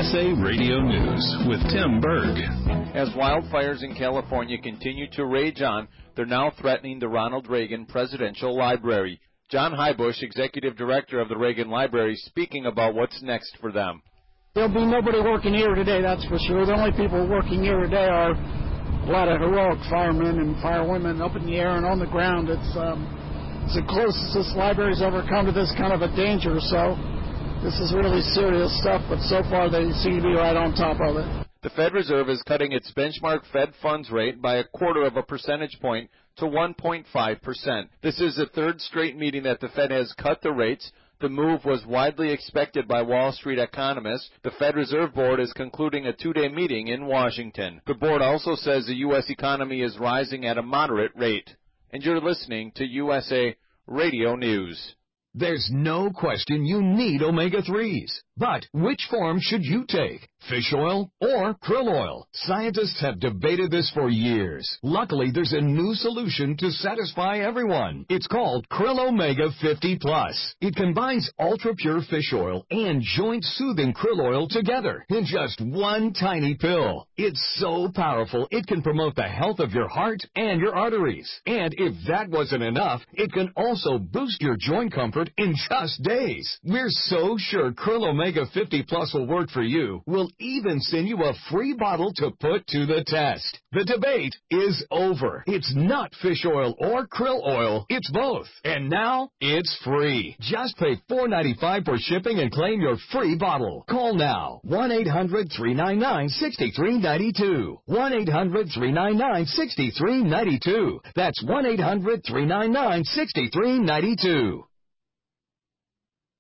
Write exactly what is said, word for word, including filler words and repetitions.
S A Radio News with Tim Berg. As wildfires in California continue to rage on, they're now threatening the Ronald Reagan Presidential Library. John Heybusch, Executive Director of the Reagan Library, speaking about what's next for them. There'll be nobody working here today, that's for sure. The only people working here today are a lot of heroic firemen and firewomen up in the air and on the ground. It's, um, it's the closest this library's ever come to this kind of a danger, so this is really serious stuff, but so far they seem to be right on top of it. The Fed Reserve is cutting its benchmark Fed funds rate by a quarter of a percentage point to one point five percent. This is the third straight meeting that the Fed has cut the rates. The move was widely expected by Wall Street economists. The Fed Reserve Board is concluding a two-day meeting in Washington. The board also says the U S economy is rising at a moderate rate. And you're listening to U S A Radio News. There's no question you need omega threes. But which form should you take? Fish oil or krill oil? Scientists have debated this for years. Luckily, there's a new solution to satisfy everyone. It's called Krill Omega fifty plus. It combines ultra-pure fish oil and joint-soothing krill oil together in just one tiny pill. It's so powerful, it can promote the health of your heart and your arteries. And if that wasn't enough, it can also boost your joint comfort in just days. We're so sure Krill Omega fifty plus will work for you. We'll even send you a free bottle to put to the test. The debate is over. It's not fish oil or krill oil. It's both. And now it's free. Just pay four ninety-five for shipping and claim your free bottle. Call now. one eight hundred three nine nine six three nine two. one eight hundred three nine nine six three nine two. That's one eight hundred three nine nine six three nine two.